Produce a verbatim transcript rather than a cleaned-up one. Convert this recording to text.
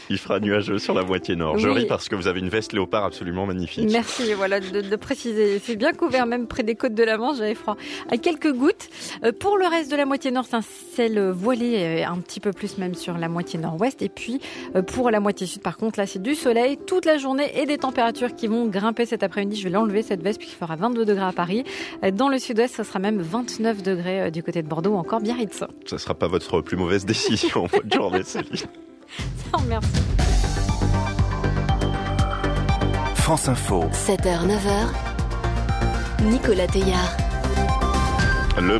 Il fera nuageux sur la moitié nord. Je Oui. ris parce que vous avez une veste léopard absolument magnifique. Merci, voilà, de, de préciser. C'est bien couvert, même près des côtes de la Manche, j'avais froid. À quelques gouttes. Euh, pour le reste de la moitié nord, c'est un ciel voilé, euh, un petit peu plus même sur la moitié nord-ouest. Et puis, euh, pour la moitié sud, par contre, là, c'est du soleil toute la journée et des températures qui vont grimper cet après-midi. Je vais l'enlever, cette veste, puisqu'il fera vingt-deux degrés à Paris. Euh, dans le sud-ouest, ça sera même vingt-neuf degrés euh, du côté de Bordeaux, ou encore Biarritz. Ça ne sera pas votre plus mauvaise décision en votre journée, Céline. Merci. France Info. sept heures neuf heures, Nicolas Théillard.